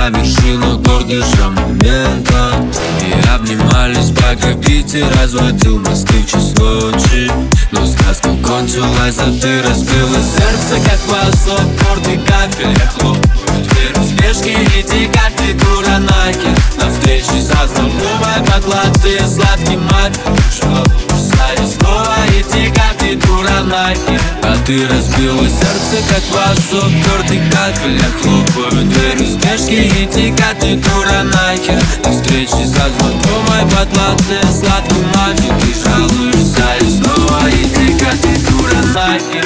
на вершину гордыша момента. И обнимались, пока Питер разводил мосты в час ночи. Но сказка кончилась, а ты разбила сердце, как вазок. Гордый кафель, я хлопаю дверь. Успешки иди, как ты дура нахер. На встрече со знакомой подлатые сладкий мать. Жалуешься и снова иди, как ты дура нахер. А ты разбила сердце, как вазок. Гордый кафель, я хлопаю дверь. Успешки иди, как ты дура нахер. На встрече со знакомой подлатые сладкий мать. Ты жалуешься и снова иди, как ты дура нахер.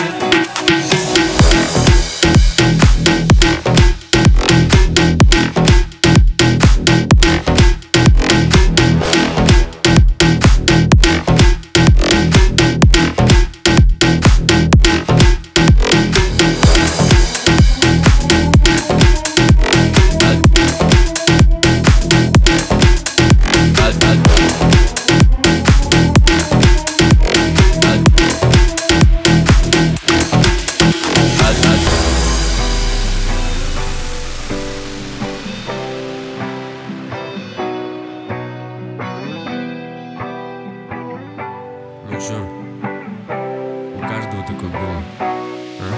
Ну чё, у каждого такое было, а?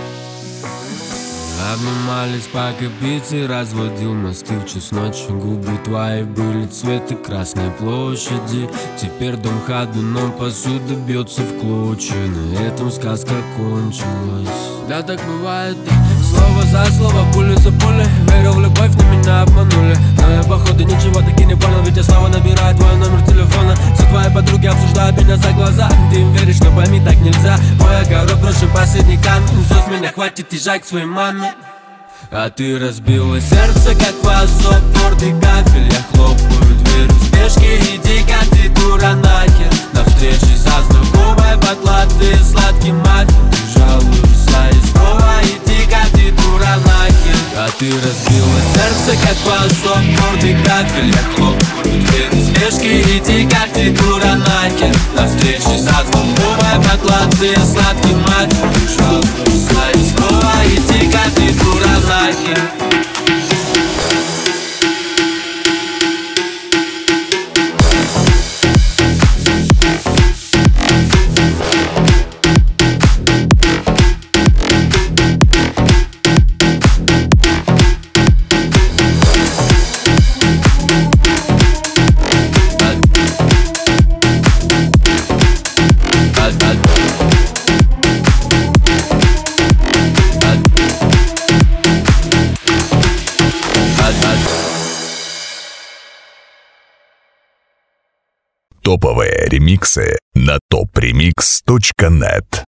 Обнимались, пока Питер разводил мосты в час ночи. Губы твои были цвета Красной площади. Теперь дом ходуном, посуда бьется в клочья. На этом сказка кончилась. Да, так бывает, да. Слово за слово, пуля за пулей. Верил в любовь, но меня обманули. Но я походу ничего таки не понял. Ведь я снова набираю твой номер телефона. Все твои подруги обсуждают меня за глаза. Ты им веришь, но пойми, так нельзя. Мой огород брошен последний камень. Все с меня хватит, езжай к своей маме. А ты разбила сердце, как вазок. Гордый кафель, я хлопаю дверь. Успешки иди, как ты дура нахер. На встрече со знакомой подлатые сладкий мать. Ты жалуешься и снова иди, как ты дура нахер. А ты разбила сердце, как вазок. Гордый кафель, я хлопаю дверь. Успешки иди, как ты дура нахер. На встрече со знакомой подлатые сладкий мать. Ты жалуешься и снова иди, как ты дура нахер. Топовые ремиксы на topremix.net.